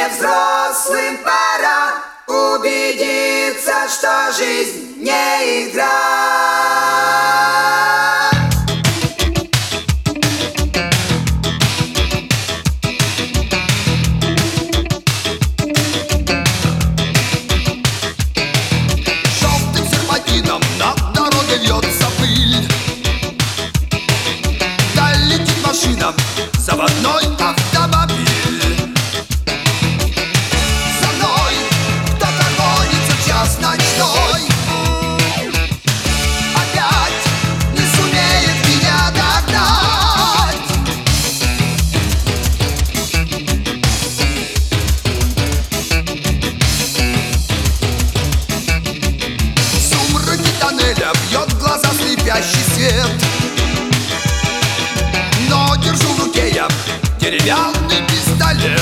взрослым пора убедиться, что жизнь не игра. Желтым серпантином над дорогой вьется пыль. Даль летит машина, заводной автомобиль. За мной кто-то гонится, час ночной. Опять не сумеет меня догнать. В сумраке тоннеля бьет в глаза слепящий свет. Но держу в руке я деревянный пистолет.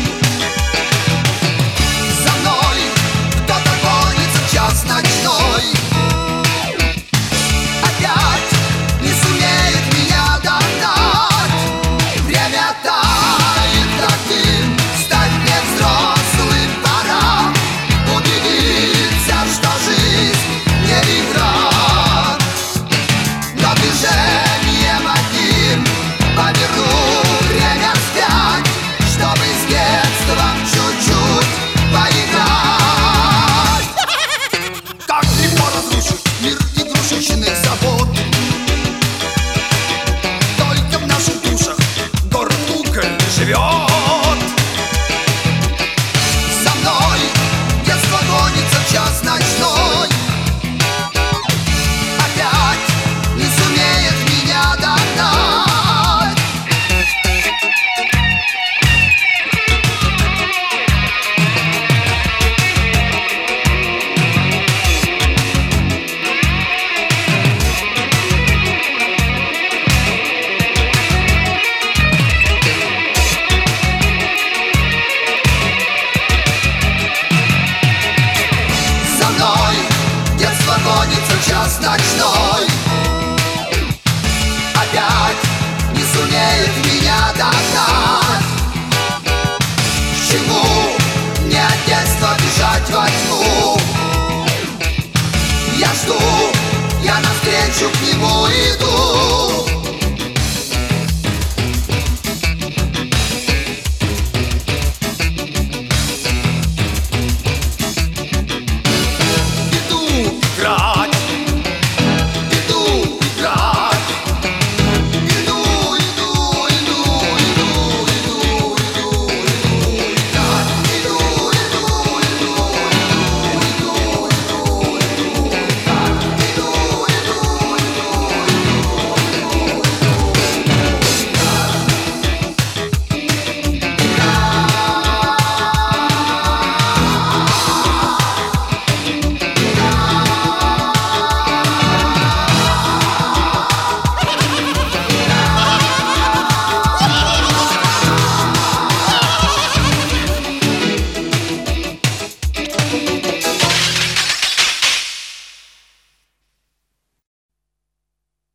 За мной кто-то гонится, час ночной. Опять не сумеет меня догнать. Время тает, как дым, стать мне взрослым пора. Убедиться, что жизнь не игра. Но движением одним поверну время вспять, чтобы с детством чуть-чуть поиграть. Как легко разрушить мир игрушечных забот. Только в наших душах город кукольный живет. За мной детство гонится, час ночной. Опять не сумеет меня догнать. За мной детство гонится, час ночной. Опять не сумеет меня догнать. К чему мне от детства бежать во тьму? Я жду, я навстречу к нему иду.